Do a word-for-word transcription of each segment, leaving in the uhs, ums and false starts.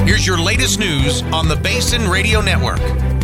Here's your latest news on the Basin Radio Network.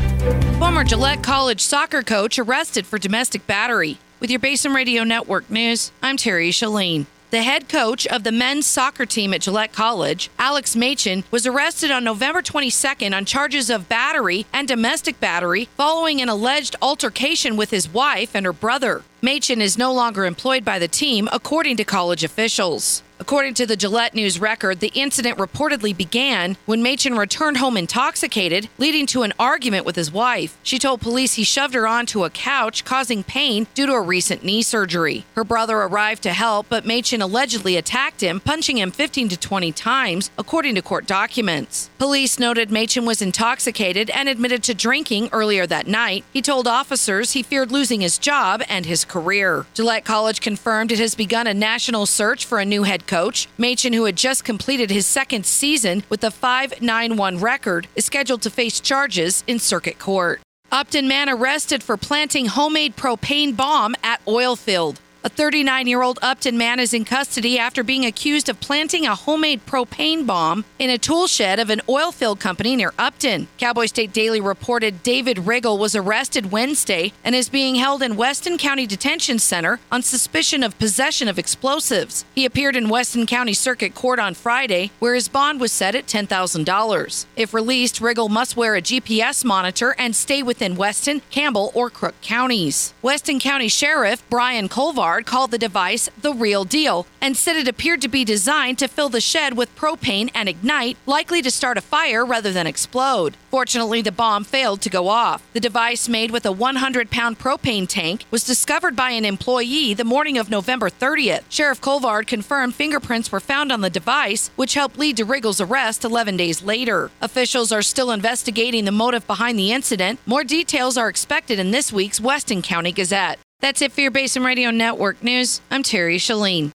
Former Gillette College soccer coach arrested for domestic battery. With your Basin Radio Network news, I'm Terry Shalene. The head coach of the men's soccer team at Gillette College, Alex Machen, was arrested on November twenty-second on charges of battery and domestic battery following an alleged altercation with his wife and her brother. Machen is no longer employed by the team, according to college officials. According to the Gillette News Record, the incident reportedly began when Machen returned home intoxicated, leading to an argument with his wife. She told police he shoved her onto a couch, causing pain due to a recent knee surgery. Her brother arrived to help, but Machen allegedly attacked him, punching him fifteen to twenty times, according to court documents. Police noted Machen was intoxicated and admitted to drinking earlier that night. He told officers he feared losing his job and his career. Gillette College confirmed it has begun a national search for a new head coach. Machen, who had just completed his second season with a five nine one record, is scheduled to face charges in circuit court. Upton man arrested for planting homemade propane bomb at oil field. A thirty-nine-year-old Upton man is in custody after being accused of planting a homemade propane bomb in a tool shed of an oil field company near Upton. Cowboy State Daily reported David Riggle was arrested Wednesday and is being held in Weston County Detention Center on suspicion of possession of explosives. He appeared in Weston County Circuit Court on Friday, where his bond was set at ten thousand dollars. If released, Riggle must wear a G P S monitor and stay within Weston, Campbell, or Crook counties. Weston County Sheriff Brian Colvard called the device the real deal and said it appeared to be designed to fill the shed with propane and ignite, likely to start a fire rather than explode. Fortunately, the bomb failed to go off. The device, made with a one hundred pound propane tank, was discovered by an employee the morning of November thirtieth. Sheriff Colvard confirmed fingerprints were found on the device, which helped lead to Riggle's arrest eleven days later. Officials are still investigating the motive behind the incident. More details are expected in this week's Weston County Gazette. That's it for your Basin Radio Network news. I'm Terry Shalene.